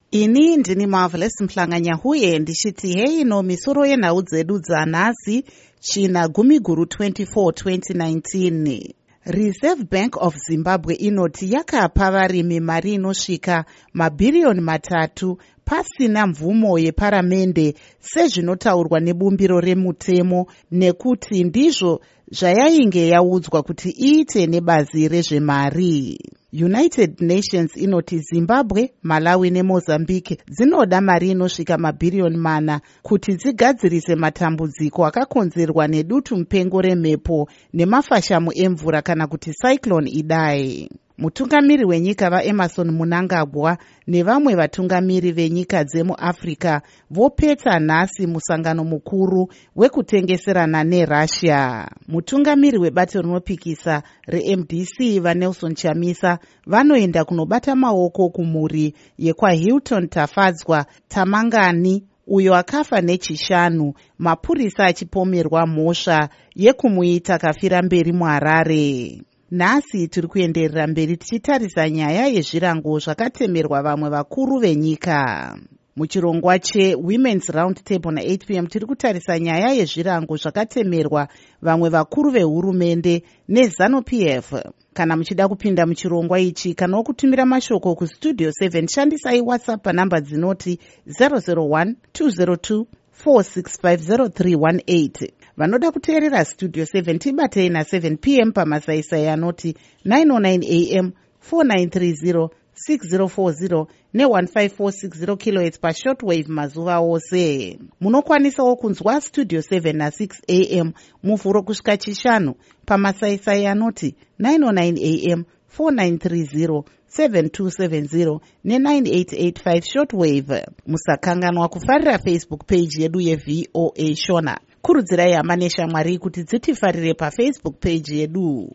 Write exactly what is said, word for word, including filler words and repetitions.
Ini ndini Marvelous Mhlanganyahuye ndichiti hei ino misoro yenhau dzedu dzanhasi china gumi guru twenty-four twenty nineteen. Reserve Bank of Zimbabwe inoti yakapa varimi mari inosvika mabhiriyoni matatu pasina mvumo yeparamende sezvinotaurwa nebumbiro remutemo, nekuti ndizvo zvayainge yaudzwa kuti iite nebazi rezvemari. United Nations inoti Zimbabwe, Malawi neMozambique dzinoda mari inosvika mabhiriyoni mana kuti dzigadzirise matambudziko akakonzerwa nedutu mupengo remhepo nemafashamu emvura kana kuti cyclone Idai. Mutungamiri wenyika vaEmmerson Mnangagwa nevamwe vatungamiri venyika dzemuAfrica vopeta nhasi musangano mukuru wekutengeserana neRussia. Mutungamiri webato rinopikisa reM D C vaNelson Chamisa vanoenda kunobata maoko kumhuri yekwaHilton Tafadzwa Tamangani uyo akafa nechishanu, mapurisa achipomerwa mhosva yekumuita kafira mberi muHarare. Nhasi tiri kuenderera mberi tichitarisa nyaya yezvirango zvakatemerwa vamwe vakuru venyika. Muchirongwa cheWomen's Round Table na-eight p m tiri kutarisa nyaya yezvirango zvakatemerwa vamwe vakuru vehurumende neZANU-P F. Kana muchida kupinda muchirongwa ichi kana wokutumira mashoko kustudio seven shandisai WhatsApp panhamba dzinoti zero zero one two zero two four six five zero three one eight. Vanoda kuteerera Studio seven tibatei na seven p m pamasaisai anoti nine oh nine a m four nine three zero six zero four zero ne one five four six zero kilohertz pashortwave mazuva ose. Munokwanisawo kunzwa Studio seven na six a m muvhuro kusvika chishanu pamasaisai anoti nine oh nine a m four nine three zero seven two seven zero ne nine eight eight five shortwave. Musakanganwa kufarira Facebook page yedu yeVOA Shona. Kurudzirai hama neshamwari kuti dzitifarire paFacebook page yedu.